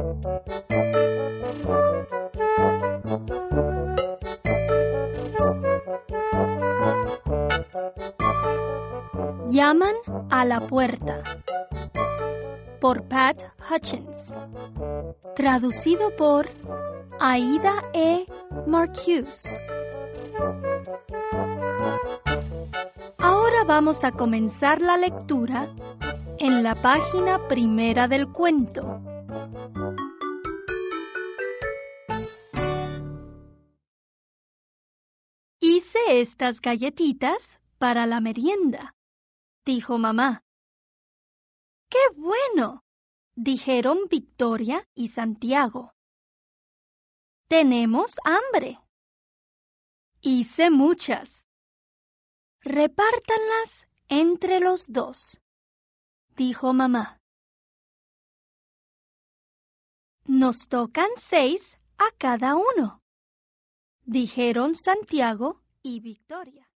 Llaman a la puerta. Por Pat Hutchins. Traducido por Aida E. Marcuse. Ahora vamos a comenzar la lectura en la página primera del cuento. Hice estas galletitas para la merienda, dijo mamá. ¡Qué bueno!, dijeron Victoria y Santiago. Tenemos hambre. Hice muchas. Repártanlas entre los dos, dijo mamá. Nos tocan 6 a cada uno, dijeron Santiago y Victoria.